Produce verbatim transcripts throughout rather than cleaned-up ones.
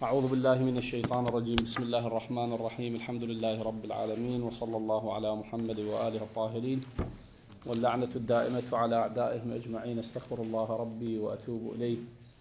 أعوذ بالله من الشيطان الرجيم. بسم الله الرحمن الرحيم. الحمد لله رب العالمين، وصلى الله على محمد وآله الطاهرين، واللعنة الدائمة على أعدائهم أجمعين. استغفر الله ربي وأتوب إليه.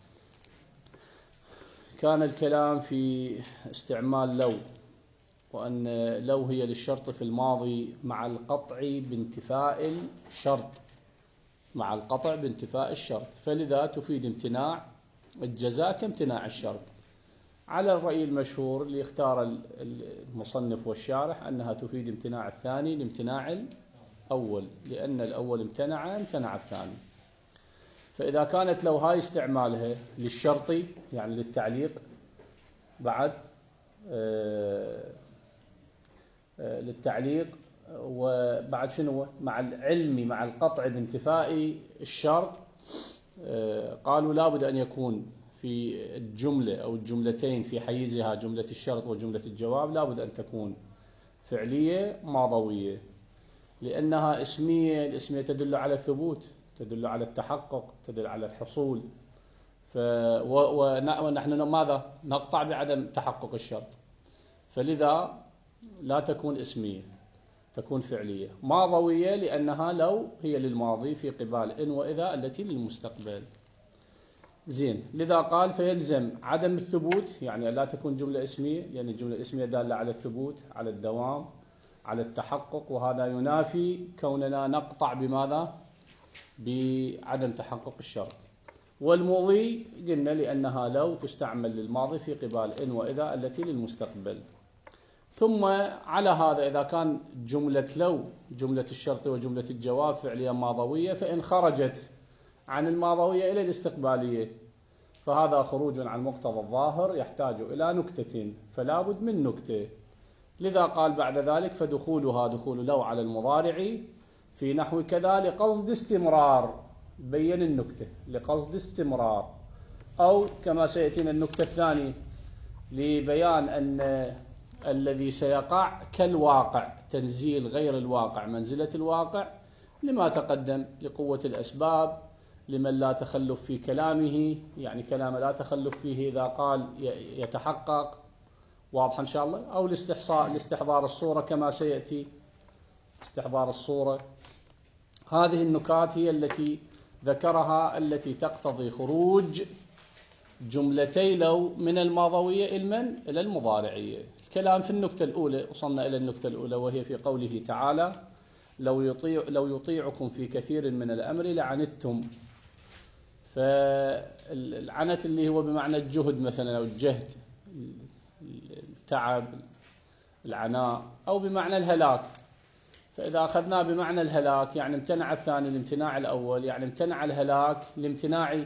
كان الكلام في استعمال لو، وأن لو هي للشرط في الماضي مع القطع بانتفاء الشرط، مع القطع بانتفاء الشرط، فلذا تفيد امتناع الجزاء كامتناع الشرط، على الرأي المشهور اللي اختار المصنف والشارح أنها تفيد امتناع الثاني لامتناع الأول، لأن الأول امتنع امتنع الثاني. فإذا كانت لو هاي استعمالها للشرطي يعني للتعليق بعد آه آه للتعليق، وبعد شنو مع العلم مع القطع بانتفاء الشرط، آه قالوا لابد أن يكون في الجملة أو الجملتين في حيزها جملة الشرط وجملة الجواب لابد أن تكون فعلية ماضوية، لأنها اسمية. الاسمية تدل على الثبوت، تدل على التحقق، تدل على الحصول. ف ونحن ماذا نقطع بعدم تحقق الشرط، فلذا لا تكون اسمية، تكون فعلية ماضوية، لأنها لو هي للماضي في قبال إن وإذا التي للمستقبل. زين، لذا قال فيلزم عدم الثبوت، يعني لا تكون جملة اسمية، لأن الجملة الاسمية دالة على الثبوت، على الدوام، على التحقق، وهذا ينافي كوننا نقطع بماذا؟ بعدم تحقق الشرط. والمضي قلنا لأنها لو تستعمل للماضي في قبال إن وإذا التي للمستقبل. ثم على هذا إذا كان جملة لو جملة الشرط وجملة الجواب فعليا ماضوية، فإن خرجت عن الماضوية إلى الاستقبالية فهذا خروج عن مقتضى الظاهر يحتاج إلى نكتة، فلا بد من نكتة. لذا قال بعد ذلك فدخولها دخول لو على المضارع في نحو كذا لقصد استمرار، بين النكتة لقصد استمرار، أو كما سيأتينا النكتة الثانية لبيان أن الذي سيقع كالواقع، تنزيل غير الواقع منزلة الواقع، لما تقدم لقوة الأسباب، لمن لا تخلف في كلامه، يعني كلام لا تخلف فيه إذا قال يتحقق، واضح إن شاء الله، أو الاستحصاء لاستحضار الصورة كما سيأتي استحضار الصورة. هذه النكات هي التي ذكرها التي تقتضي خروج جملتي لو من الماضوية إلى إلى المضارعية. الكلام في النكتة الأولى، وصلنا إلى النكتة الأولى وهي في قوله تعالى لو يطيع لو يطيعكم في كثير من الأمر لعنتم. فالعنت اللي هو بمعنى الجهد مثلا، أو الجهد، التعب، العناء، أو بمعنى الهلاك. فإذا أخذناه بمعنى الهلاك يعني امتنع الثاني لامتناع الأول، يعني امتنع الهلاك لامتناع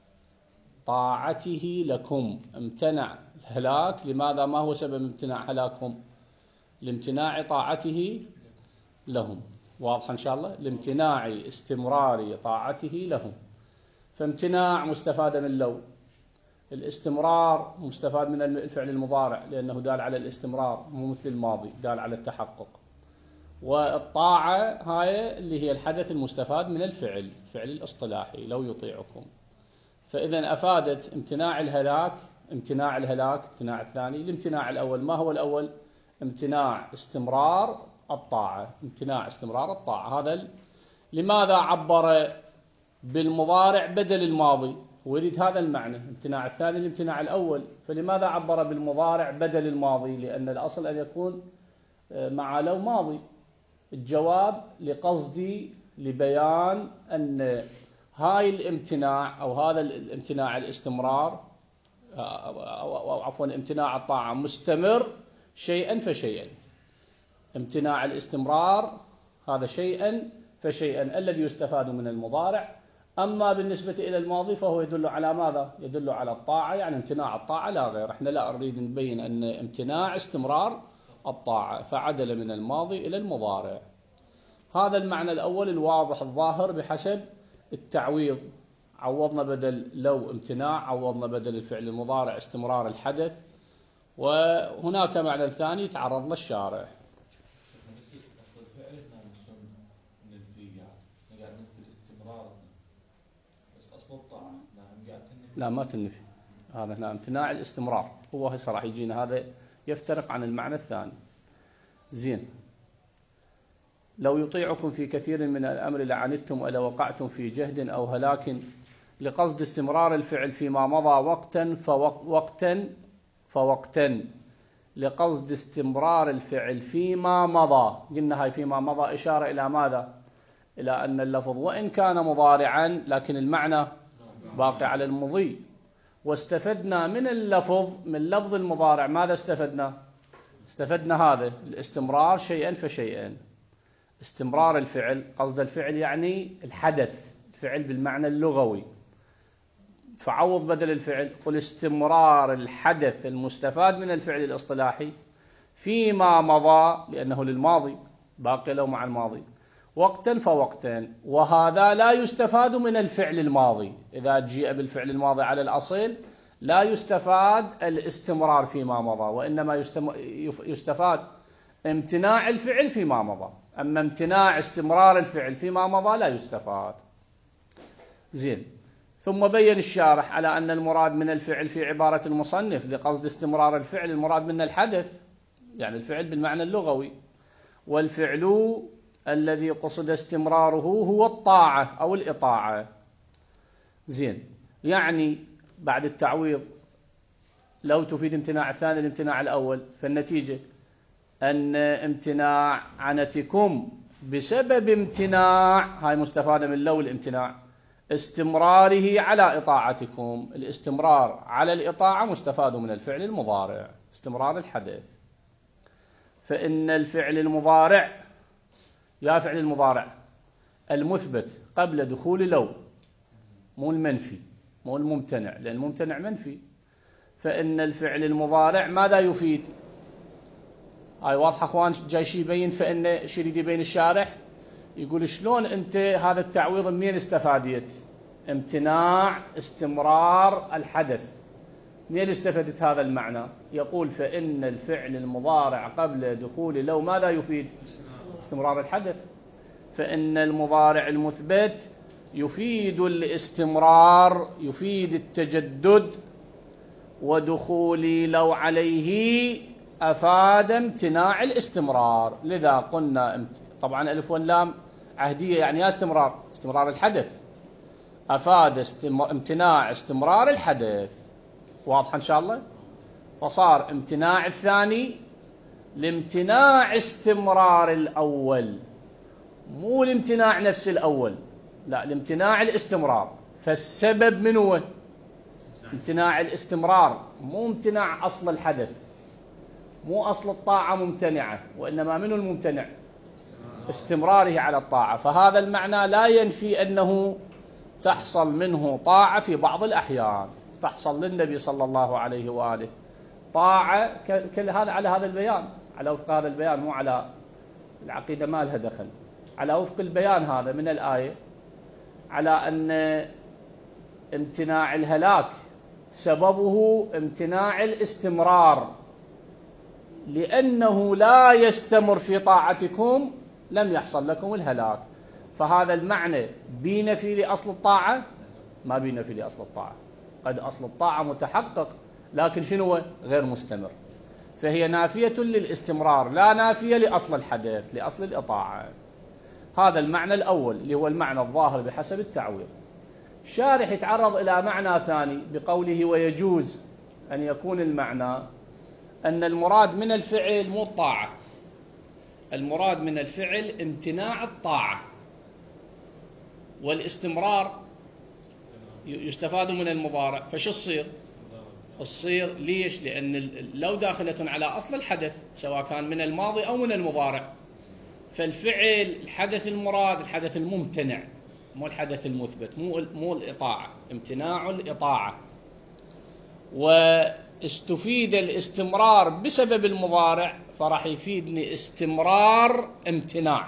طاعته لكم. امتنع الهلاك لماذا؟ ما هو سبب امتناع هلاكهم؟ لامتناع طاعته لهم. واضح إن شاء الله؟ لامتناع استمرار طاعته لهم. فامتناع مستفاد من لو، الاستمرار مستفاد من الفعل المضارع لأنه دال على الاستمرار، مو مثل الماضي دال على التحقق. والطاعة هاي اللي هي الحدث المستفاد من الفعل، الفعل الاصطلاحي لو يطيعكم. فإذا أفادت امتناع الهلاك، امتناع الهلاك امتناع الثاني. الامتناع الأول ما هو الأول؟ امتناع استمرار الطاعة، امتناع استمرار الطاعة. هذا ال... لماذا عبر بالمضارع بدل الماضي؟ ويريد هذا المعنى، امتناع الثاني الامتناع الأول، فلماذا عبر بالمضارع بدل الماضي؟ لأن الأصل أن يكون مع لو ماضي. الجواب لقصد لبيان أن هاي الامتناع أو هذا الامتناع الاستمرار أو عفوا امتناع الطاعة مستمر شيئا فشيئا. امتناع الاستمرار هذا شيئا فشيئا الذي يستفاد من المضارع. أما بالنسبة إلى الماضي فهو يدل على ماذا؟ يدل على الطاعة، يعني امتناع الطاعة لا غير. احنا لا نريد نبين أن امتناع استمرار الطاعة، فعدل من الماضي إلى المضارع. هذا المعنى الأول الواضح الظاهر بحسب التعويض. عوضنا بدل لو امتناع، عوضنا بدل الفعل المضارع استمرار الحدث، وهناك معنى ثاني تعرض له الشارع. لا ما تنفي، هذا هنا امتناع الاستمرار، هو هسه راح يجينا هذا يفترق عن المعنى الثاني. زين، لو يطيعكم في كثير من الأمر لعنتم ولا وقعتم في جهد أو هلاك لقصد استمرار الفعل فيما مضى وقتا فوقتا فوقتا لقصد استمرار الفعل فيما مضى. قلنا هاي فيما مضى إشارة إلى ماذا؟ إلى أن اللفظ وإن كان مضارعا لكن المعنى باقي على المضي. واستفدنا من اللفظ، من لفظ المضارع ماذا استفدنا؟ استفدنا هذا الاستمرار شيئا فشيئا. استمرار الفعل، قصد الفعل يعني الحدث، الفعل بالمعنى اللغوي، فعوض بدل الفعل قل استمرار الحدث المستفاد من الفعل الاصطلاحي فيما مضى، لأنه للماضي باقي له مع الماضي، وقتا فوقتا. وهذا لا يستفاد من الفعل الماضي، إذا جيء بالفعل الماضي على الأصيل لا يستفاد الاستمرار فيما مضى، وإنما يستفاد امتناع الفعل فيما مضى. أما امتناع استمرار الفعل فيما مضى لا يستفاد. زين، ثم بين الشارح على أن المراد من الفعل في عبارة المصنف لقصد استمرار الفعل المراد من الحدث، يعني الفعل بالمعنى اللغوي، والفعل الذي قصد استمراره هو الطاعة أو الإطاعة. زين، يعني بعد التعويض لو تفيد امتناع الثاني الامتناع الأول، فالنتيجة أن امتناع عنتكم بسبب امتناع، هاي مستفادة من لو الامتناع، استمراره على إطاعتكم. الاستمرار على الإطاعة مستفاد من الفعل المضارع، استمرار الحدث. فإن الفعل المضارع، يا فعل المضارع المثبت قبل دخول لو، مو المنفي، مو الممتنع، لأن الممتنع منفي. فإن الفعل المضارع ماذا يفيد؟ هاي واضحة أخوان، جاي شي يبين، فإن شي يريد يبين الشارح، يقول شلون أنت هذا التعويض منين استفاديت؟ امتناع استمرار الحدث، منين استفدت هذا المعنى؟ يقول فإن الفعل المضارع قبل دخول لو ماذا يفيد؟ استمرار الحدث. فإن المضارع المثبت يفيد الاستمرار، يفيد التجدد، ودخول لو عليه أفاد امتناع الاستمرار. لذا قلنا طبعا ألف واللام عهدية، يعني يا استمرار، استمرار الحدث، أفاد استم... امتناع استمرار الحدث. واضح إن شاء الله؟ فصار امتناع الثاني لامتناع استمرار الأول، مو الامتناع نفس الأول، لا، الامتناع الاستمرار. فالسبب من هو؟ امتناع الاستمرار، مو امتناع أصل الحدث، مو أصل الطاعة ممتنعة، وإنما منه الممتنع؟ استمراره على الطاعة. فهذا المعنى لا ينفي أنه تحصل منه طاعة في بعض الأحيان، تحصل للنبي صلى الله عليه وآله طاعة، كل هذا على هذا البيان، على وفق هذا البيان، مو على العقيدة ما لها دخل، على وفق البيان هذا من الآية، على أن امتناع الهلاك سببه امتناع الاستمرار، لأنه لا يستمر في طاعتكم لم يحصل لكم الهلاك. فهذا المعنى بينفي لأصل الطاعة؟ ما بينفي لأصل الطاعة، قد أصل الطاعة متحقق لكن شنو؟ غير مستمر. فهي نافية للاستمرار لا نافية لأصل الحدث، لأصل الإطاعة. هذا المعنى الأول اللي هو المعنى الظاهر بحسب التعويض. الشارح يتعرض إلى معنى ثاني بقوله ويجوز أن يكون المعنى أن المراد من الفعل مو الطاعة، المراد من الفعل امتناع الطاعة، والاستمرار يستفاد من المضارع. فشو الصير؟ الصير ليش؟ لأن لو داخلة على أصل الحدث سواء كان من الماضي أو من المضارع، فالفعل الحدث المراد الحدث الممتنع، مو الحدث المثبت، مو مو الإطاعة، امتناع الإطاعة. واستفيد الاستمرار بسبب المضارع، فراح يفيدني استمرار امتناع،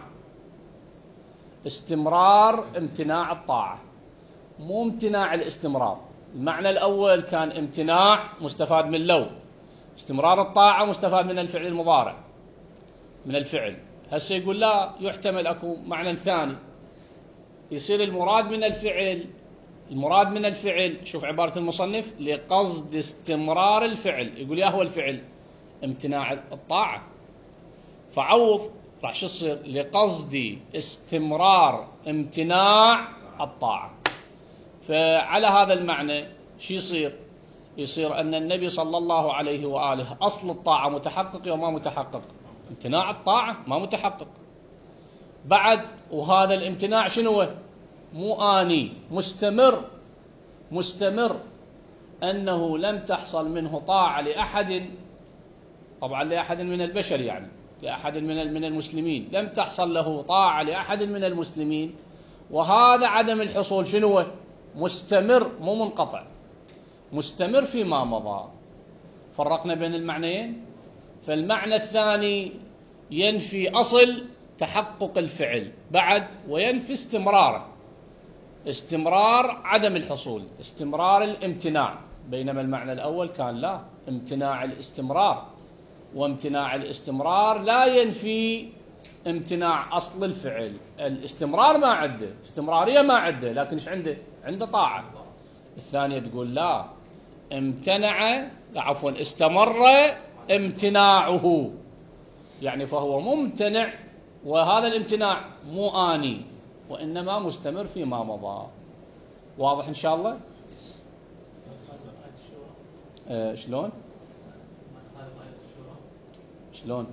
استمرار امتناع الطاعة، مو امتناع الاستمرار. المعنى الأول كان امتناع مستفاد من لو، استمرار الطاعة مستفاد من الفعل المضارع، من الفعل. هسه يقول لا، يحتمل أكو معنى ثاني، يصير المراد من الفعل المراد من الفعل، شوف عبارة المصنف، لقصد استمرار الفعل. يقول يا هو الفعل امتناع الطاعة، فعوض راح شو يصير؟ لقصد استمرار امتناع الطاعة. فعلى هذا المعنى شو يصير؟ يصير أن النبي صلى الله عليه وآله أصل الطاعة متحقق وما متحقق؟ امتناع الطاعة ما متحقق بعد. وهذا الامتناع شنو؟ مو آني، مستمر. مستمر أنه لم تحصل منه طاعة لأحد، طبعا لأحد من البشر، يعني لأحد من من المسلمين، لم تحصل له طاعة لأحد من المسلمين، وهذا عدم الحصول شنو؟ مستمر مو منقطع، مستمر فيما مضى. فرقنا بين المعنيين. فالمعنى الثاني ينفي أصل تحقق الفعل بعد، وينفي استمراره، استمرار عدم الحصول، استمرار الامتناع. بينما المعنى الأول كان لا، امتناع الاستمرار، وامتناع الاستمرار لا ينفي امتناع أصل الفعل. الاستمرار ما عنده، استمرارية ما عنده، لكن ايش عنده؟ عنده طاعة. الثانية تقول لا، امتنع، عفوا استمر امتناعه، يعني فهو ممتنع، وهذا الامتناع مو آني وإنما مستمر فيما مضى. واضح إن شاء الله؟ آه شلون؟ شلون؟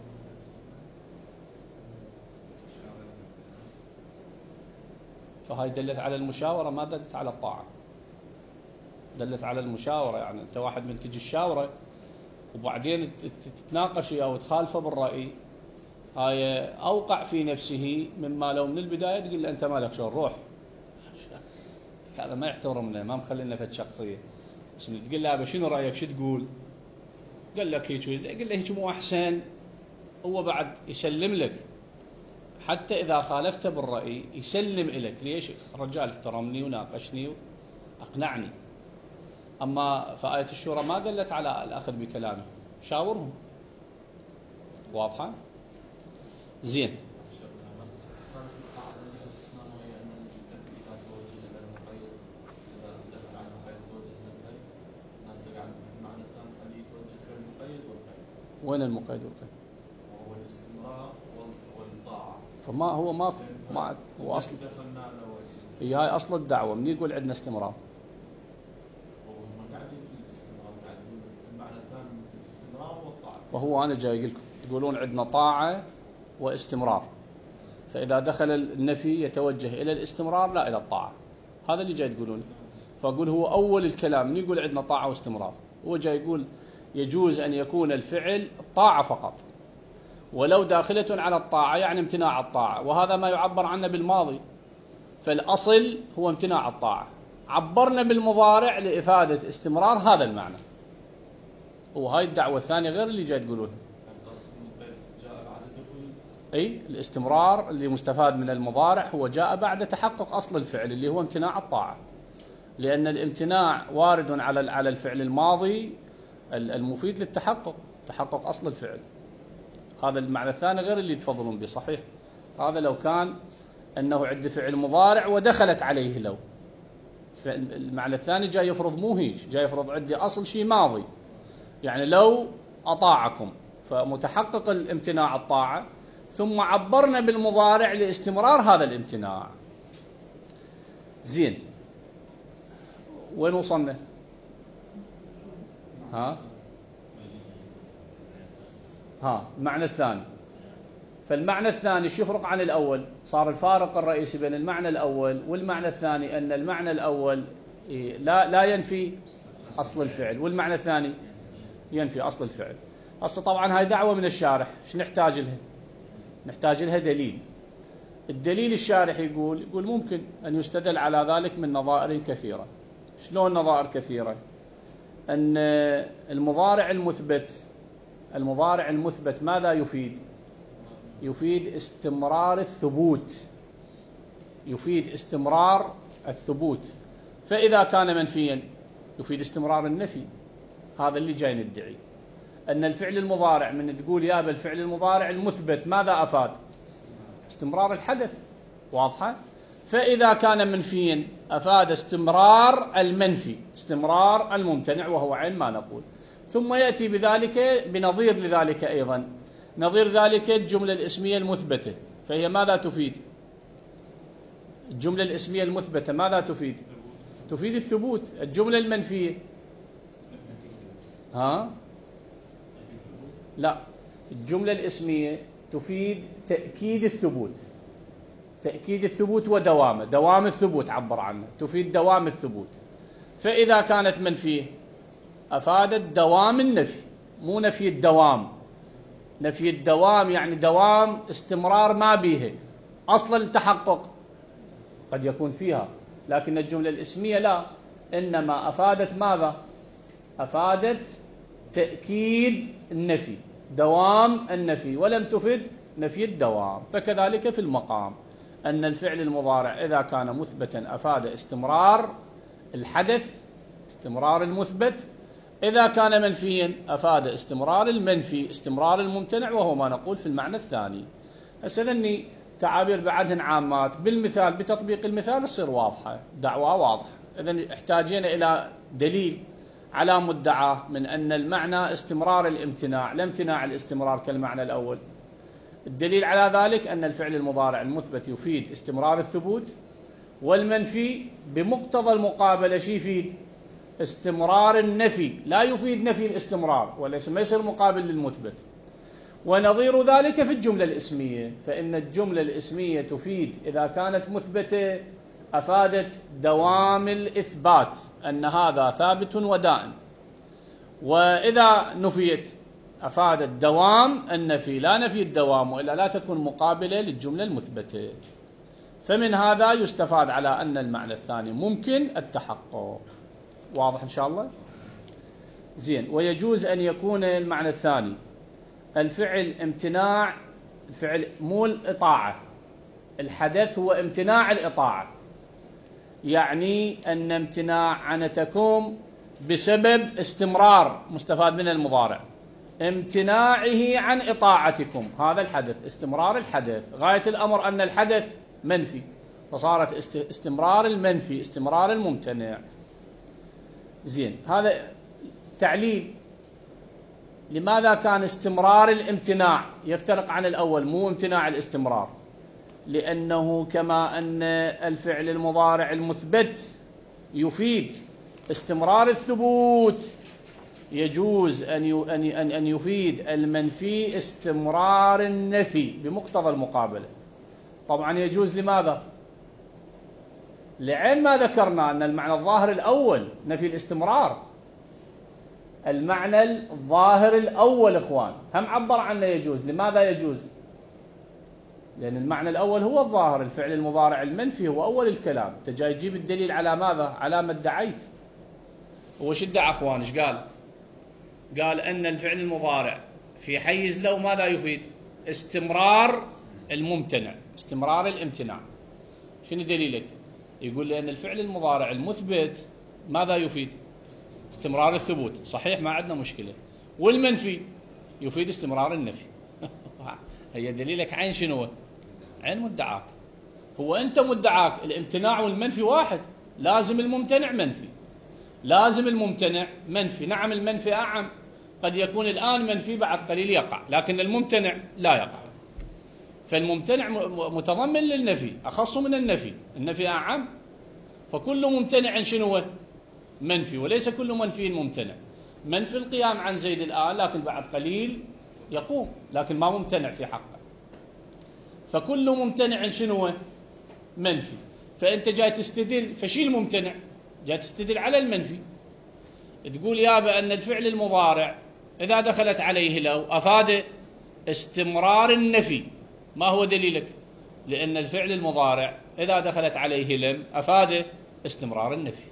فهاي دلت على المشاورة، ما دلت على الطاعة، دلت على المشاورة. يعني أنت واحد من تجي الشاورة وبعدين تتناقش أو تخالفه بالرأي، هاي أوقع في نفسه مما لو من البداية تقول له أنت مالك شغل، روح. هذا ما يحترمنا، ما مخلينا في الشخصية. بس تقول له شنو رأيك، شو تقول؟ قال لك هيك، قال له هيك مو أحسن، هو بعد يسلم لك. حتى إذا خالفته بالرأي يسلم إليك. ليش؟ الرجال احترمني وناقشني وأقنعني. أما فآية الشورى ما دلت على الأخذ بكلامه، شاورهم. واضحة؟ زين. وين المقيد والقيد؟ وهو الاستمرار والطاعة. فما هو ما ما هو أصل، هي هاي أصل الدعوة. من يقول عندنا استمرار؟ وهم قاعدين في الاستمرار، قاعدين المعنى الثاني في الاستمرار والطاعة. فهو أنا جاي لكم تقولون عندنا طاعة واستمرار، فإذا دخل النفي يتوجه إلى الاستمرار لا إلى الطاعة. هذا اللي جاي تقولون. فأقول هو أول الكلام من يقول عندنا طاعة واستمرار، هو جاي يقول يجوز أن يكون الفعل الطاعة فقط، ولو داخلة على الطاعة يعني امتناع الطاعة، وهذا ما يعبر عنه بالماضي. فالأصل هو امتناع الطاعة، عبرنا بالمضارع لإفادة استمرار هذا المعنى. وهاي الدعوة الثانية غير اللي جاي تقولون. أي الاستمرار اللي مستفاد من المضارع هو جاء بعد تحقق أصل الفعل اللي هو امتناع الطاعة، لأن الامتناع وارد على على الفعل الماضي المفيد للتحقق، تحقق أصل الفعل. هذا المعنى الثاني غير اللي تفضلون به. صحيح، هذا لو كان أنه عند فعل مضارع ودخلت عليه لو. المعنى الثاني جاي يفرض مو هيج، جاي يفرض عندي أصل شيء ماضي، يعني لو أطاعكم فمتحقق الامتناع الطاعة، ثم عبرنا بالمضارع لاستمرار هذا الامتناع. زين، وين وصلنا؟ ها ها المعنى الثاني. فالمعنى الثاني شو يفرق عن الأول؟ صار الفارق الرئيسي بين المعنى الأول والمعنى الثاني أن المعنى الأول لا لا ينفي أصل الفعل، والمعنى الثاني ينفي أصل الفعل. هسه طبعا هاي دعوة من الشارح، شو نحتاج لها؟ نحتاج لها دليل. الدليل الشارح يقول يقول ممكن أن يستدل على ذلك من نظائر كثيرة. شلون نظائر كثيرة؟ أن المضارع المثبت، المضارع المثبت ماذا يفيد؟ يفيد استمرار الثبوت، يفيد استمرار الثبوت. فإذا كان منفيا يفيد استمرار النفي. هذا اللي جاي ندعي، أن الفعل المضارع من تقول يا بالفعل المضارع المثبت ماذا أفاد؟ استمرار الحدث. واضحة؟ فإذا كان منفيا أفاد استمرار المنفي، استمرار الممتنع وهو عين ما نقول. ثم يأتي بذلك بنظير لذلك أيضا، نظير ذلك الجملة الاسمية المثبتة، فهي ماذا تفيد؟ الجملة الاسمية المثبتة ماذا تفيد؟ تفيد الثبوت. الجملة المنفية ها؟ لا، الجملة الاسمية تفيد تأكيد الثبوت، تأكيد الثبوت ودوامه، دوام الثبوت عبر عنه، تفيد دوام الثبوت. فإذا كانت منفية أفادت دوام النفي، مو نفي الدوام. نفي الدوام يعني دوام استمرار ما به أصل التحقق، قد يكون فيها، لكن الجملة الاسمية لا، إنما أفادت ماذا؟ أفادت تأكيد النفي، دوام النفي، ولم تفد نفي الدوام. فكذلك في المقام، أن الفعل المضارع إذا كان مثبتا أفاد استمرار الحدث، استمرار المثبت. إذا كان منفيا أفاد استمرار المنفي، استمرار الممتنع، وهو ما نقول في المعنى الثاني. هسه ذني تعابير بعدهن عامات، بالمثال بتطبيق المثال تصير واضحة، دعوة واضحة. إذن احتاجين إلى دليل على مدعاه من أن المعنى استمرار الامتناع، لا امتناع الاستمرار كالمعنى الأول. الدليل على ذلك أن الفعل المضارع المثبت يفيد استمرار الثبوت، والمنفي بمقتضى المقابلة شي يفيد؟ استمرار النفي، لا يفيد نفي الاستمرار، وليس ما يصير مقابل للمثبت. ونظير ذلك في الجملة الاسمية، فإن الجملة الاسمية تفيد إذا كانت مثبتة أفادت دوام الإثبات، أن هذا ثابت ودائم. وإذا نفيت أفادت دوام النفي، لا نفي الدوام، وإلا لا تكون مقابلة للجملة المثبتة. فمن هذا يستفاد على أن المعنى الثاني ممكن التحقق. واضح إن شاء الله؟ زين. ويجوز أن يكون المعنى الثاني الفعل امتناع، الفعل مو الإطاعة، الحدث هو امتناع الإطاعة، يعني أن امتناع عنتكم بسبب استمرار، مستفاد من المضارع، امتناعه عن إطاعتكم، هذا الحدث، استمرار الحدث. غاية الأمر أن الحدث منفي، فصارت استمرار المنفي، استمرار الممتنع. زين. هذا تعليل لماذا كان استمرار الامتناع يفترق عن الأول، مو امتناع الاستمرار؟ لأنه كما أن الفعل المضارع المثبت يفيد استمرار الثبوت، يجوز أن أن يفيد المنفي استمرار النفي بمقتضى المقابلة. طبعا يجوز لماذا؟ لعين ما ذكرنا أن المعنى الظاهر الأول نفي الاستمرار، المعنى الظاهر الأول إخوان هم عبر عنه يجوز. لماذا يجوز؟ لأن المعنى الأول هو الظاهر، الفعل المضارع المنفي هو أول الكلام. أنت جاي تجيب الدليل على ماذا؟ على ما ادعيت. وش ادعى أخوان؟ إيش قال؟ قال أن الفعل المضارع في حيز لو ماذا يفيد؟ استمرار الممتنع، استمرار الامتناع. شنو دليلك؟ يقول لأن الفعل المضارع المثبت ماذا يفيد؟ استمرار الثبوت، صحيح ما عندنا مشكلة. والمنفي يفيد استمرار النفي. هي دليلك عين شنو؟ عين مدعاك. هو أنت مدعاك الامتناع والمنفي واحد، لازم الممتنع منفي، لازم الممتنع منفي. نعم المنفي أعم، قد يكون الآن منفي بعد قليل يقع، لكن الممتنع لا يقع. فالممتنع متضمن للنفي، أخص من النفي، النفي أعم. فكل ممتنع شنو؟ منفي، وليس كل منفي ممتنع. منفي القيام عن زيد الآن، لكن بعد قليل يقوم، لكن ما ممتنع في حقه. فكل ممتنع شنو؟ منفي. فأنت جاي تستدل، فشي الممتنع؟ جاي تستدل على المنفي، تقول يا بأن الفعل المضارع إذا دخلت عليه لو أفاد استمرار النفي. ما هو دليلك؟ لأن الفعل المضارع إذا دخلت عليه لم أفاد استمرار النفي.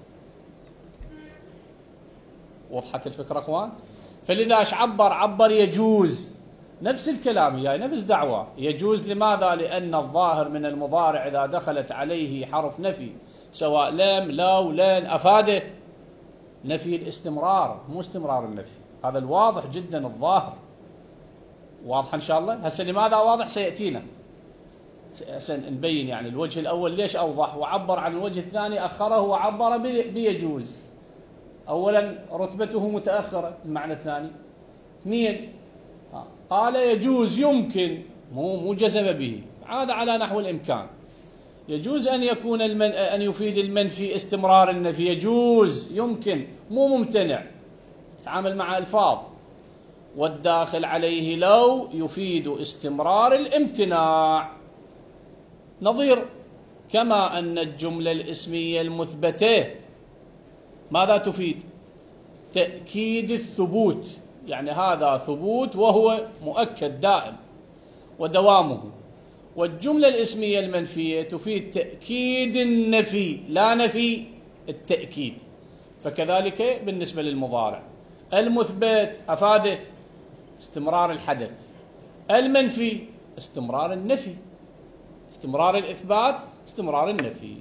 وضحت الفكرة أخوان؟ فلذا ايش عبر؟ عبر يجوز، نفس الكلام، هي يعني نفس دعوة. يجوز لماذا؟ لأن الظاهر من المضارع إذا دخلت عليه حرف نفي سواء لم لو لن أفاده نفي الاستمرار، مو استمرار النفي. هذا الواضح جدا الظاهر. واضح إن شاء الله؟ هسه لماذا واضح؟ سيأتينا نبين يعني الوجه الأول ليش أوضح وعبر عن الوجه الثاني أخره وعبر بيجوز. أولا رتبته متأخرة، المعنى الثاني. اثنين قال يجوز يمكن، مو مو جزم به، هذا على نحو الإمكان. يجوز أن يكون المن... أن يفيد المنفي استمرار النفي، يجوز يمكن مو ممتنع، تعامل مع ألفاظ. والداخل عليه لو يفيد استمرار الامتناع، نظير كما أن الجملة الاسمية المثبتة ماذا تفيد؟ تأكيد الثبوت، يعني هذا ثبوت وهو مؤكد دائم ودوامه. والجملة الاسمية المنفية تفيد تأكيد النفي لا نفي التأكيد. فكذلك بالنسبة للمضارع، المثبت أفاده استمرار الحدث، المنفي استمرار النفي، استمرار الإثبات استمرار النفي.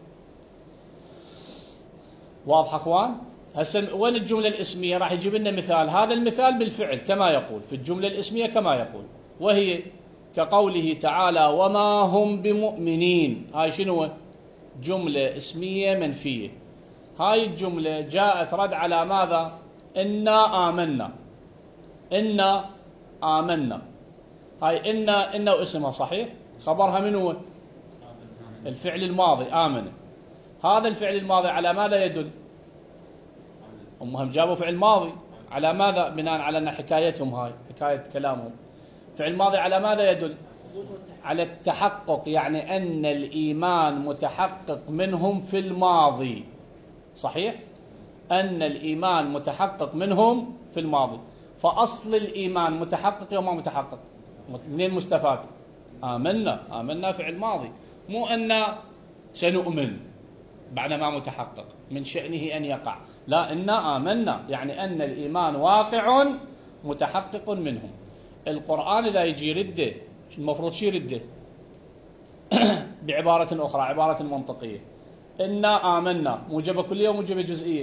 واضح أخوان؟ هسه وين الجملة الاسمية؟ راح يجيب لنا مثال، هذا المثال بالفعل كما يقول في الجملة الاسمية كما يقول، وهي كقوله تعالى وما هم بمؤمنين. هاي شنو؟ جملة اسمية منفية. هاي الجملة جاءت رد على ماذا؟ إنا آمنا، إنا آمنا. هاي إنا إنا واسمها صحيح، خبرها من هو؟ الفعل الماضي آمن. هذا الفعل الماضي على ماذا يدل؟ هم جابوا فعل ماضي على ماذا؟ بناء على أن حكايتهم، هاي حكاية كلامهم، فعل ماضي على ماذا يدل؟ على التحقق، يعني أن الإيمان متحقق منهم في الماضي. صحيح؟ أن الإيمان متحقق منهم في الماضي. فأصل الإيمان متحقق وما متحقق؟ منين مستفاد؟ آمنا، آمنا فعل ماضي، مو أن سنؤمن بعدما متحقق من شأنه أن يقع، لا، إنا آمنا يعني أن الإيمان واقع متحقق منهم. القرآن إذا يجي يرده المفروض شي يرده بعبارة أخرى، عبارة منطقية. إنا آمنا موجبة كلية وموجبة جزئية؟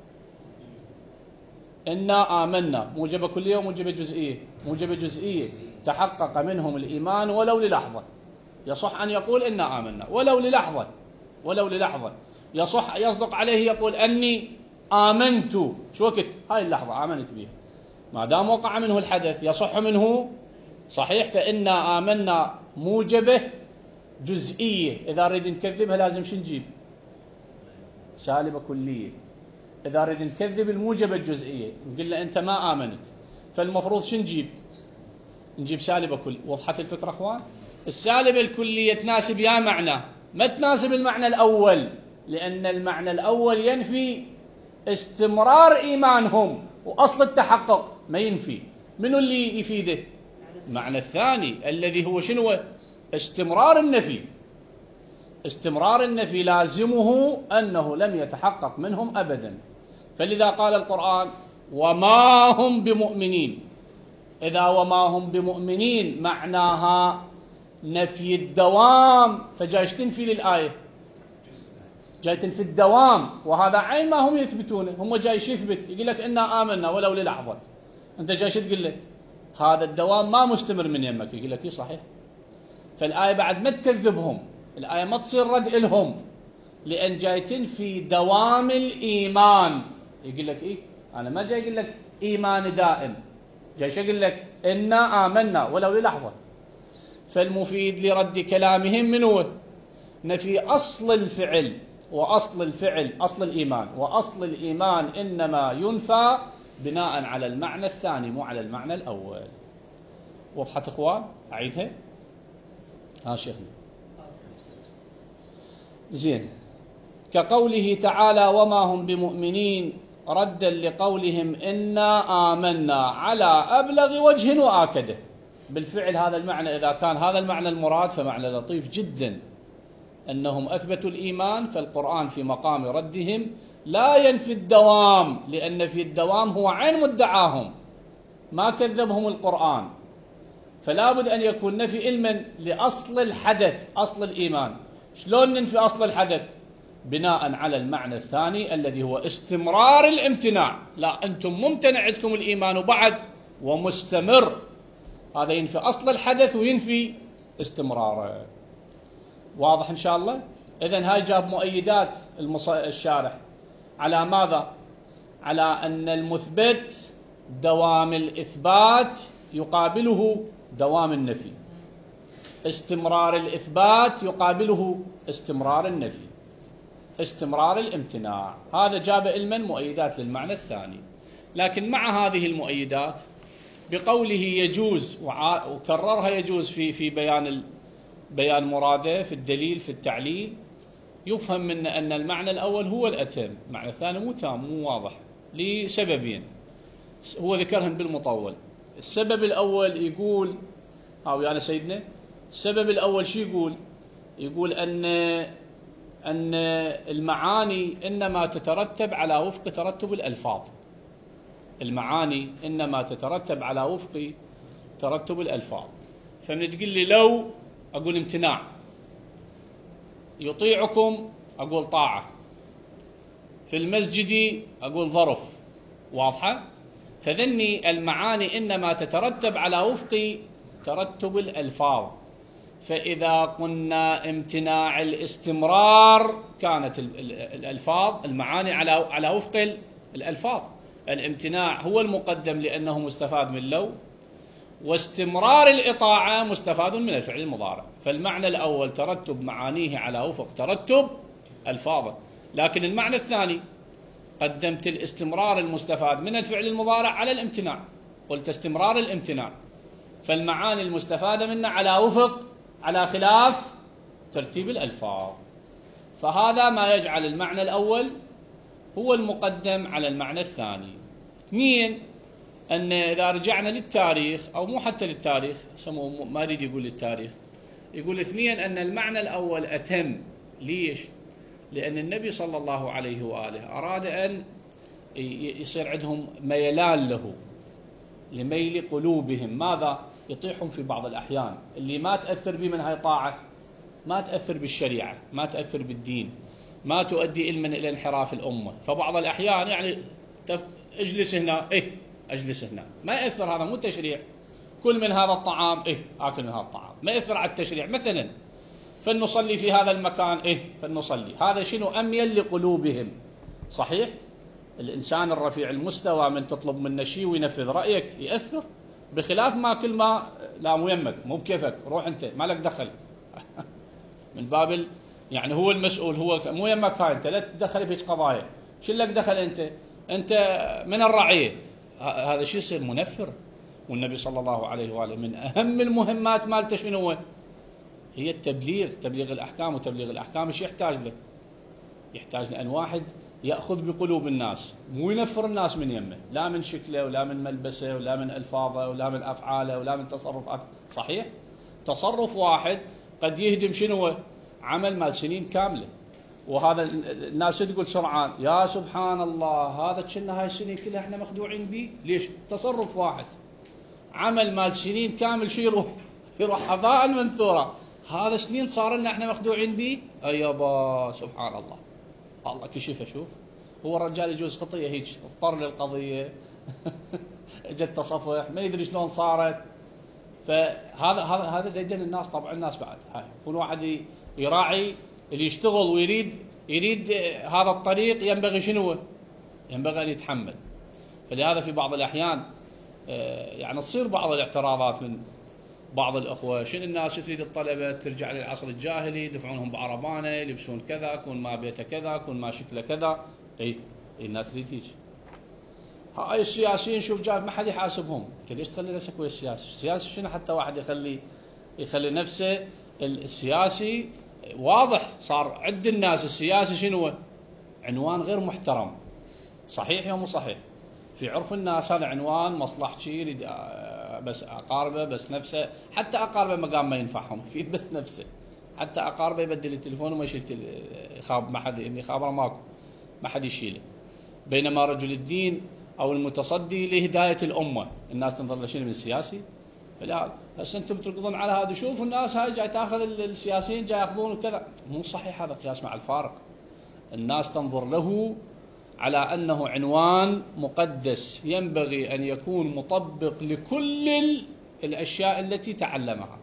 إنا آمنا موجبة كلية وموجبة جزئية؟ موجبة جزئية. تحقق منهم الإيمان ولو للحظة، يصح أن يقول إنا آمنا ولو للحظة، ولو للحظة يصح يصدق عليه يقول أني آمنت شو وقت هاي اللحظة آمنت بها، ما دام وقع منه الحدث يصح منه. صحيح. فإنا آمنا موجبة جزئية، إذا نريد نكذبها لازم شو نجيب؟ سالبة كلية. إذا نريد نكذب الموجبة الجزئية نقول له أنت ما آمنت، فالمفروض شو نجيب؟ نجيب سالبة كل. وضحت الفكرة أخوان؟ السالبة الكلية تناسب يا معنى، ما تناسب المعنى الأول، لأن المعنى الأول ينفي استمرار إيمانهم، وأصل التحقق ما ينفي. منو اللي يفيده؟ المعنى الثاني الذي هو شنو؟ استمرار النفي. استمرار النفي لازمه أنه لم يتحقق منهم أبدا. فلذا قال القرآن وما هم بمؤمنين. إذا وما هم بمؤمنين معناها نفي الدوام، فجايش تنفي للآية، جاي تنفي الدوام، وهذا عين ما هم يثبتونه. هم جايش يثبت يقول لك إنا آمنا ولو للحظة، أنت جايش تقول له هذا الدوام ما مستمر من يمك، يقول لك إيه صحيح. فالآية بعد ما تكذبهم، الآية ما تصير رد إلهم، لأن جاي تنفي دوام الإيمان. يقول لك إيه أنا ما جاي أقول لك إيمان دائم، جايش أقول لك إنا آمنا ولو للحظة. فالمفيد لرد كلامهم منه نفي أصل الفعل، وأصل الفعل أصل الإيمان، وأصل الإيمان إنما ينفى بناء على المعنى الثاني مو على المعنى الأول. وضحت إخوان؟ أعيدها؟ ها شيخنا زين. كقوله تعالى وما هم بمؤمنين ردا لقولهم إنا آمنا على أبلغ وجه وآكده. بالفعل هذا المعنى إذا كان هذا المعنى المراد فمعنى لطيف جدا، أنهم أثبتوا الإيمان، فالقرآن في مقام ردهم لا ينفي الدوام، لأن في الدوام هو عين مدعاهم، ما كذبهم القرآن. فلا بد أن يكون نفي علما لأصل الحدث أصل الإيمان. شلون ننفي أصل الحدث؟ بناء على المعنى الثاني الذي هو استمرار الامتناع. لا، أنتم ممتنع عندكم الإيمان وبعد ومستمر، هذا ينفي أصل الحدث وينفي استمراره. واضح إن شاء الله؟ إذن هاي جاب مؤيدات المص... الشارح على ماذا؟ على أن المثبت دوام الإثبات يقابله دوام النفي، استمرار الإثبات يقابله استمرار النفي، استمرار الامتناع. هذا جاب علما مؤيدات للمعنى الثاني. لكن مع هذه المؤيدات بقوله يجوز، وكررها يجوز في في بيان ال... بيان مراده في الدليل في التعليل، يفهم من أن المعنى الأول هو الأتم، المعنى الثاني مو تام مو واضح لسببين هو ذكرهم بالمطول. السبب الأول يقول أو يعني سيدنا السبب الأول شو يقول؟ يقول أن أن المعاني إنما تترتب على وفق ترتب الألفاظ، المعاني إنما تترتب على وفق ترتب الألفاظ. فمن تقول لي لو، أقول امتناع، يطيعكم أقول طاعة، في المسجد أقول ظرف، واضحة؟ فذني المعاني إنما تترتب على وفق ترتب الألفاظ، فإذا قلنا امتناع الاستمرار كانت الألفاظ المعاني على على وفق الألفاظ. الامتناع هو المقدم لأنه مستفاد من لو، واستمرار الإطاعة مستفاد من الفعل المضارع. فالمعنى الأول ترتب معانيه على وفق ترتب ألفاظه، لكن المعنى الثاني قدمت الاستمرار المستفاد من الفعل المضارع على الامتناع، قلت استمرار الامتناع، فالمعاني المستفادة منه على وفق على خلاف ترتيب الألفاظ. فهذا ما يجعل المعنى الأول هو المقدم على المعنى الثاني. اثنين، أن إذا رجعنا للتاريخ أو مو حتى للتاريخ، سموه ما يريد يقول للتاريخ، يقول اثنين أن المعنى الأول أتم. ليش؟ لأن النبي صلى الله عليه وآله أراد أن يصير عندهم ميلان له، لميل قلوبهم، ماذا؟ يطيحهم في بعض الأحيان اللي ما تأثر به من هاي طاعة، ما تأثر بالشريعة، ما تأثر بالدين، ما تؤدي علما إلى انحراف الأمة. فبعض الأحيان يعني اجلس هنا، إيه أجلس هنا، ما يأثر، هذا مو تشريع. كل من هذا الطعام، إيه آكل من هذا الطعام، ما يأثر على التشريع. مثلا فلنصلي في هذا المكان، إيه فلنصلي، هذا شنو؟ أميل لقلوبهم. صحيح؟ الإنسان الرفيع المستوى من تطلب منه شيء وينفذ رأيك يأثر، بخلاف ما كل ما لا مو يمك مو بكيفك، روح أنت ما لك دخل من باب يعني هو المسؤول، هو مو يمك، هاي أنت لا تدخل في قضايا، شو لك دخل أنت؟ أنت من الرعية. هذا شيء يصير منفر. والنبي صلى الله عليه وآله من أهم المهمات مالته شنو هو؟ هي التبليغ، تبليغ الأحكام. وتبليغ الأحكام ايش يحتاج له؟ يحتاج لأن واحد يأخذ بقلوب الناس، مو ينفر الناس من يمه، لا من شكله ولا من ملبسه ولا من ألفاظه ولا من أفعاله ولا من تصرفاته. صحيح؟ تصرف واحد قد يهدم شنو؟ عمل مال سنين كاملة. وهذا الناس تقول سرعان، يا سبحان الله هذا كنا هاي السنين كلها احنا مخدوعين به. ليش؟ تصرف واحد عمل مال سنين كامل شو يروح؟ يروح هباء منثورا. هذا سنين صار لنا احنا مخدوعين به. ايابا سبحان الله، الله كشفه. شوف هو الرجال يجوز خطيه هيك اضطر للقضيه اجت تصفح ما يدري شلون صارت. فهذا هذا هذا ديدن الناس، طبعا الناس بعد هاي يكون واحد يراعي اللي يشتغل ويريد يريد هذا الطريق، ينبغي شنو؟ ينبغي ان يتحمل. فلهذا في بعض الاحيان يعني تصير بعض الاعتراضات من بعض الأخوة، شنو الناس تريد الطلبة ترجع للعصر الجاهلي، يدفعونهم بعربانة، يلبسون كذا، يكون ما بيته كذا، يكون ما شكله كذا. اي الناس تريد هيك. هاي السياسيين شوف جاب ما حد يحاسبهم. انت ليش تخلي نفسك ويا السياسي؟ السياسي شنو حتى واحد يخلي يخلي نفسه السياسي؟ واضح صار عند الناس السياسي شنو؟ عنوان غير محترم. صحيح يوم صحيح؟ في عرف الناس هذا عنوان مصلحتي، يريد بس أقاربه بس نفسه، حتى أقاربه مقام ما ينفعهم يفيد بس نفسه، حتى أقاربه يبدل التليفون وما يشيل خاب، ما حد إني خابره ماكو، ما حد يشيله. بينما رجل الدين أو المتصدي لهداية الأمة الناس تنظر له شنو من السياسي؟ فلا هسه أنتم تركضون على هذا، شوفوا الناس هاي جاي تأخذ السياسيين جاي يأخذون وكذا. مو صحيح هذا قياس مع الفارق. الناس تنظر له على أنه عنوان مقدس ينبغي أن يكون مطبق لكل الأشياء التي تعلمها.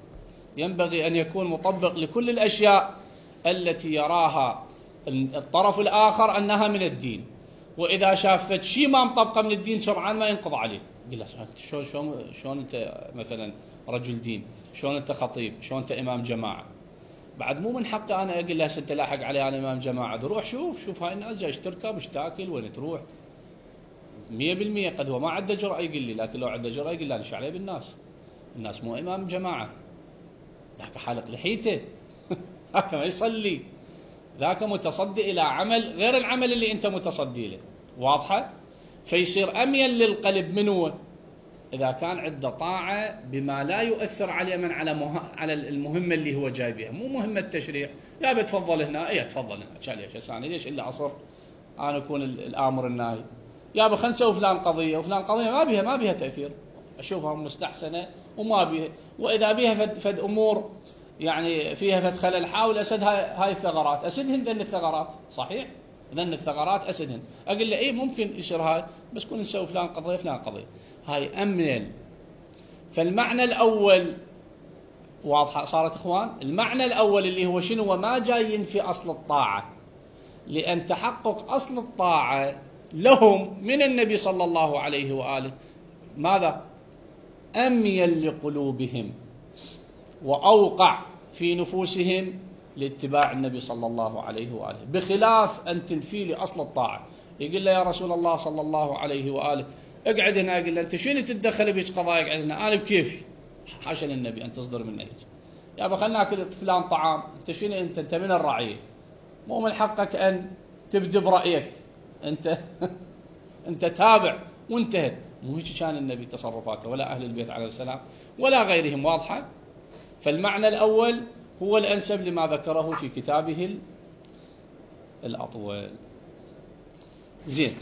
ينبغي أن يكون مطبق لكل الأشياء التي يراها الطرف الآخر أنها من الدين. وإذا شافت شيء ما مطبقة من الدين سرعان ما ينقض عليه، يقول شلون شلون شلون أنت مثلا رجل دين، شلون أنت خطيب، شلون أنت إمام جماعة. بعد مو من حقي أنا أقول له هسه أنت لاحق علي أنا إمام جماعة، روح شوف شوف هاي الناس جايش تركب ايش تاكل وين تروح. مية بالمية قد هو ما عنده جرأة يقول لي، لكن لو عنده جرأة يقول لي أنا شو عليه بالناس، الناس مو إمام جماعة، ذاك حالق لحيته ذاك ما يصلي، ذاك متصدي إلى عمل غير العمل اللي أنت متصدي له. واضحة؟ فيصير أميل للقلب منه إذا كان عنده طاعة بما لا يؤثر عليه من على مه... على المهمة اللي هو جاي بها، مو مهمة تشريع. يا بتفضل هنا، إيه تفضل هنا، شال ليش ثاني ليش إلا أصر أنا أكون الآمر الناهي. يا بخل نسوي فلان قضية وفلان قضية ما بيها ما بيها تأثير، أشوفها مستحسنة وما بيها، وإذا بيها فد, فد أمور يعني فيها فد خلل حاول أسد هاي, هاي الثغرات، أسدهن ذن الثغرات. صحيح؟ ذن الثغرات أسدهن، أقول له إيه ممكن يصير هاي، بس كون نسوي فلان قضية فلان قضية، هاي أمن. فالمعنى الأول واضحة صارت إخوان؟ المعنى الأول اللي هو شنو؟ وما جايين في أصل الطاعة، لأن تحقق أصل الطاعة لهم من النبي صلى الله عليه وآله ماذا؟ أميل لقلوبهم وأوقع في نفوسهم لاتباع النبي صلى الله عليه وآله، بخلاف أن تنفي لي أصل الطاعة. يقول له يا رسول الله صلى الله عليه وآله اقعد هنا، أقول له أنت شنو تتدخل بيش قضايا، اقعد هنا أنا بكيفي. حاشا للنبي أن تصدر منه هيك، يا أبا خلنا ناكل فلان طعام، أنت شنو أنت أنت من الرعية، مو من حقك أن تبدي برأيك، أنت أنت تابع وانتهت. مو هيك كان النبي تصرفاته ولا أهل البيت عليه السلام ولا غيرهم. واضحة؟ فالمعنى الأول هو الأنسب لما ذكره في كتابه الأطول. زين.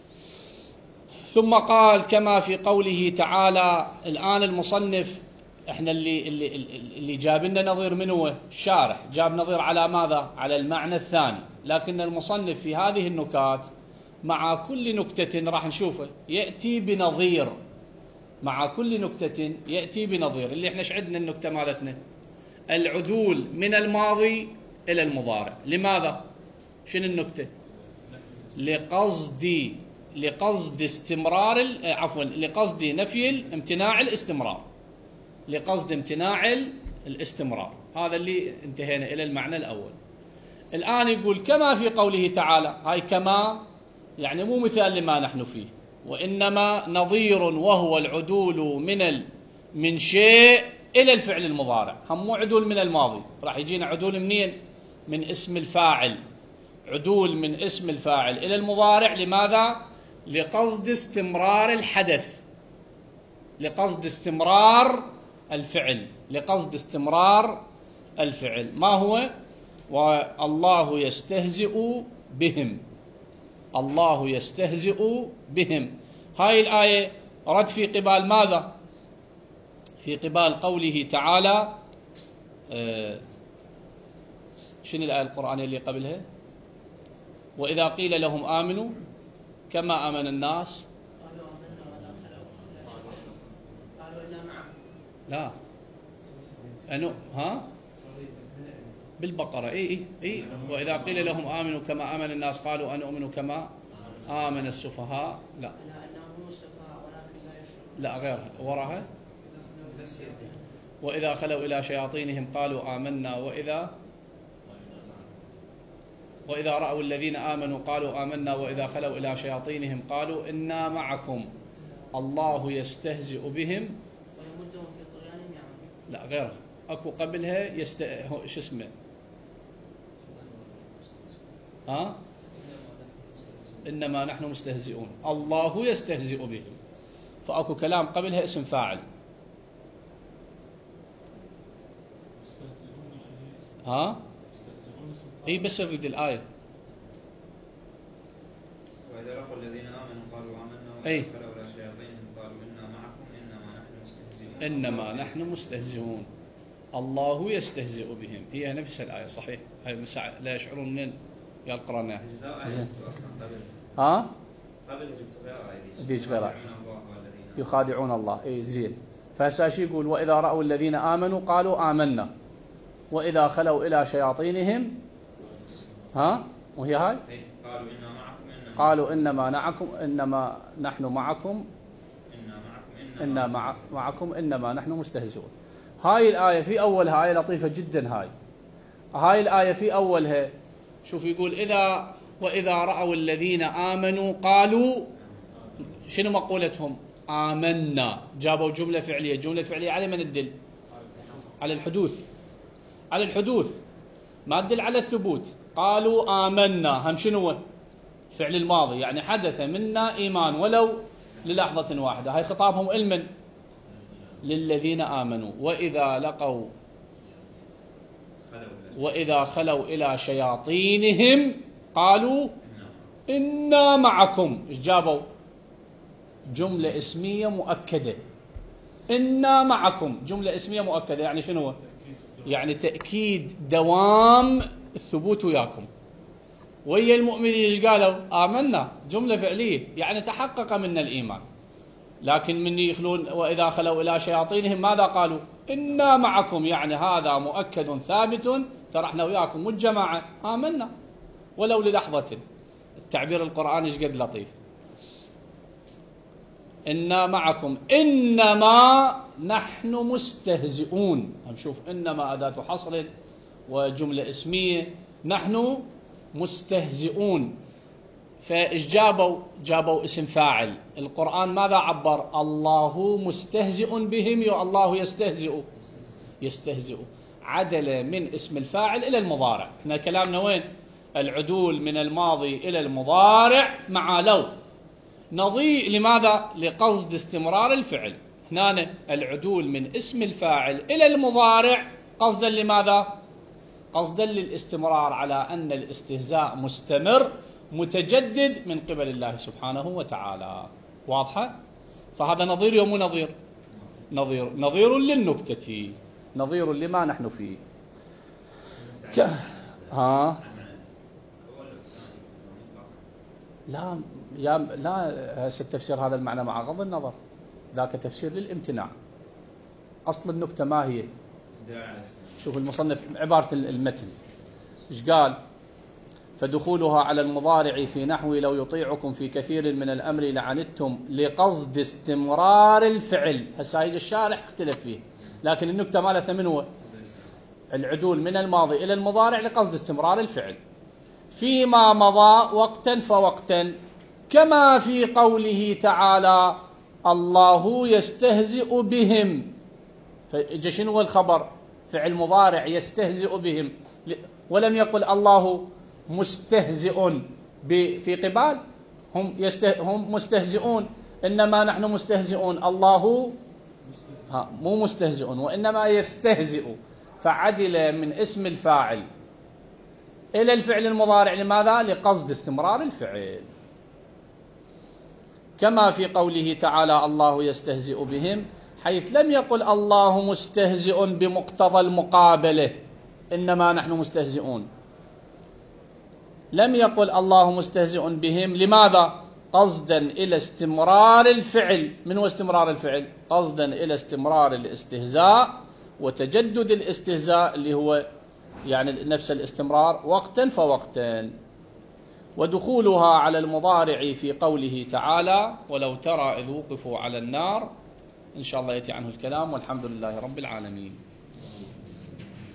ثم قال كما في قوله تعالى. الآن المصنف احنا اللي اللي اللي جاب لنا نظير منه الشارح، جاب نظير على ماذا؟ على المعنى الثاني، لكن المصنف في هذه النكات مع كل نكتة راح نشوفه يأتي بنظير، مع كل نكتة يأتي بنظير. اللي احنا شعدنا النكتة مالتنا العدول من الماضي إلى المضارع. لماذا؟ شنو النكتة؟ لقصد لقصد استمرار عفوا لقصد نفي امتناع الاستمرار، لقصد امتناع الاستمرار. هذا اللي انتهينا إلى المعنى الأول. الآن يقول كما في قوله تعالى، هاي كما يعني مو مثال لما نحن فيه، وإنما نظير وهو العدول من ال من شيء إلى الفعل المضارع. هم مو عدول من الماضي، راح يجينا عدول منين؟ من اسم الفاعل، عدول من اسم الفاعل إلى المضارع. لماذا؟ لقصد استمرار الحدث، لقصد استمرار الفعل، لقصد استمرار الفعل. ما هو؟ والله يستهزئ بهم، الله يستهزئ بهم. هاي الآية رد في قبال ماذا؟ في قبال قوله تعالى آه شنو الآية القرآنية اللي قبلها؟ وإذا قيل لهم آمنوا كما آمن الناس قالوا آمنا ولا خلوا إلا شيئا قالوا إنا معكم. لا أنو ها بالبقرة اي اي اي وإذا قيل لهم آمنوا كما آمن الناس قالوا أنؤمن كما آمن السفهاء. لا أنهم السفهاء ولكن لا يشعرون. لا غيرها وراها وإذا خلوا إلى شياطينهم قالوا آمنا وإذا وإذا رأوا الذين آمنوا قالوا آمنا وإذا خلوا إلى شياطينهم قالوا إنا معكم الله يستهزئ بهم ويمدهم في طغيانهم يعمهون. لا غيرها أكو قبلها يست شو اسمه ها إنما نحن مستهزئون، الله يستهزئ بهم، فأكو كلام قبلها اسم فاعل. ها اي بس نريد الآية. وإذا لقوا الذين آمنوا قالوا آمنا أي. وإذا خلوا إلى شياطينهم قالوا إنا معكم إنما نحن مستهزئون إنما نحن مستهزئون الله يستهزئ بهم. هي نفس الآية صحيح، لا يشعرون من يقرأنا. ها قبل جبت غير آية ديج غير يخادعون الله. اي زين. فهسا شو يقول؟ وإذا رأوا الذين آمنوا قالوا آمنا وإذا خلوا إلى شياطينهم ها وهي هاي قالوا إنا معكم إنما قالوا إنما معكم إنما نحن معكم إنا معكم إنا مع معكم إنما نحن مستهزئون. هاي الآية في أولها آية لطيفة جدا. هاي هاي الآية في أولها شوف يقول إذا وإذا رأوا الذين آمنوا قالوا شنو مقولتهم؟ آمنا. جابوا جملة فعلية. جملة فعلية على من تدل؟ على الحدوث. على الحدوث ما تدل على الثبوت. قالوا آمنا هم شنو؟ فعل الماضي، يعني حدث منا إيمان ولو للحظة واحدة. هاي خطابهم علما للذين آمنوا. وإذا لقوا وإذا خلوا إلى شياطينهم قالوا إنا معكم. إيش جابوا؟ جملة اسمية مؤكدة. إنا معكم جملة اسمية مؤكدة، يعني شنو؟ يعني تأكيد دوام الثبوت وياكم. ويا المؤمنين ايش قالوا؟ آمنا. جملة فعلية يعني تحقق منا الإيمان. لكن من يخلون وإذا خلوا إلى شياطينهم ماذا قالوا؟ إنا معكم، يعني هذا مؤكد ثابت، ترى احنا وياكم والجماعة آمنا ولو للحظة. التعبير القرآني ايش قد لطيف. إنا معكم إنما نحن مستهزئون. نشوف إنما أداة حصر وجملة اسمية. نحن مستهزئون. فإيش جابوا؟ جابوا اسم فاعل. القرآن ماذا عبر؟ الله مستهزئ بهم يا الله يستهزئ يستهزئ. عدل من اسم الفاعل إلى المضارع. احنا كلامنا وين؟ العدول من الماضي إلى المضارع مع لو. نظير لماذا؟ لقصد استمرار الفعل. هنا العدول من اسم الفاعل إلى المضارع قصدا لماذا؟ قصدا للاستمرار على أن الاستهزاء مستمر متجدد من قبل الله سبحانه وتعالى. واضحة؟ فهذا نظير يوم نظير نظير نظير للنكتة، نظير لما نحن فيه. ك... ها لا يا لا هسه التفسير هذا المعنى مع غض النظر، ذاك تفسير للامتناع. أصل النكتة ما هي؟ شوف المصنف عبارة المتن إيش قال؟ فدخولها على المضارع في نحو لو يطيعكم في كثير من الأمر لعنتم لقصد استمرار الفعل. هسه يجي الشارح اختلف فيه، لكن النكتة مالتها من هو؟ العدول من الماضي إلى المضارع لقصد استمرار الفعل فيما مضى وقتا فوقتا، كما في قوله تعالى الله يستهزئ بهم. فإجا شنو الخبر؟ فعل مضارع يستهزئ بهم، ولم يقل الله مستهزئ في قبال. هم, يسته هم مستهزئون، إنما نحن مستهزئون. الله ها مو مستهزئ وإنما يستهزئ. فعدل من اسم الفاعل إلى الفعل المضارع. لماذا؟ لقصد استمرار الفعل. كما في قوله تعالى الله يستهزئ بهم، حيث لم يقل الله مستهزئ بمقتضى المقابلة إنما نحن مستهزئون. لم يقل الله مستهزئ بهم. لماذا؟ قصدا إلى استمرار الفعل. من هو استمرار الفعل؟ قصدا إلى استمرار الاستهزاء وتجدد الاستهزاء اللي هو يعني نفس الاستمرار وقتا فوقتا. ودخولها على المضارع في قوله تعالى ولو ترى إذ وقفوا على النار، إن شاء الله يأتي عنه الكلام، والحمد لله رب العالمين.